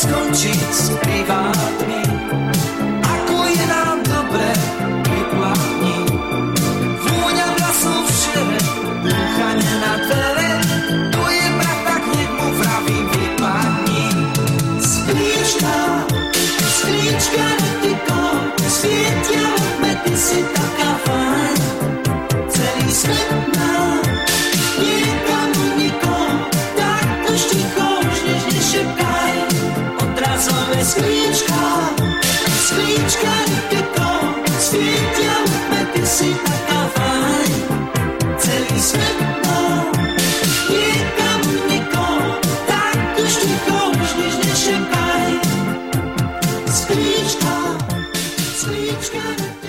skončiť s privátmi. Ako je nám dobre, vyplatní. Vôňa vlasov v šere, dúchanie na dvere. To je prach, tak hneď mu vravím, vypadni. Skríčka, skríčka netyko, svietia odmety si taká fajn. Celý svet nám, niekam unikom, tak už ticho, už než nešepkaj. Odrazové skríčka, skríčka netyko, svietia odmety si taká fajn. Celý svet nám, niekam unikom, tak už ticho, už než nešepkaj. Skríčka, skríčka netyko.